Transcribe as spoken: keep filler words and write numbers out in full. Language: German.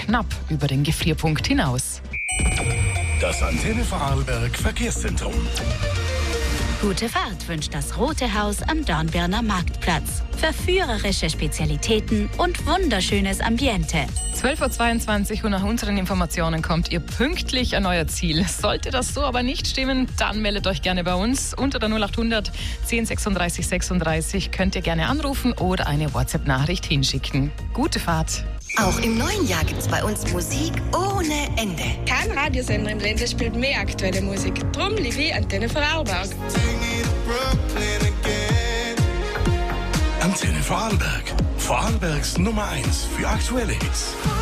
knapp über den Gefrierpunkt hinaus. Das Antenne Vorarlberg Verkehrszentrum. Gute Fahrt wünscht das Rote Haus am Dornbirner Marktplatz. Verführerische Spezialitäten und wunderschönes Ambiente. zwölf Uhr zweiundzwanzig und nach unseren Informationen kommt ihr pünktlich an euer Ziel. Sollte das so aber nicht stimmen, dann meldet euch gerne bei uns. Unter der null achthundert zehn sechsunddreißig sechsunddreißig könnt ihr gerne anrufen oder eine WhatsApp-Nachricht hinschicken. Gute Fahrt! Auch im neuen Jahr gibt's bei uns Musik ohne Ende. Kein Radiosender im Ländle spielt mehr aktuelle Musik. Drum liebe ich Antenne Vorarlberg. Antenne Vorarlberg. Vorarlbergs Nummer eins für aktuelle Hits.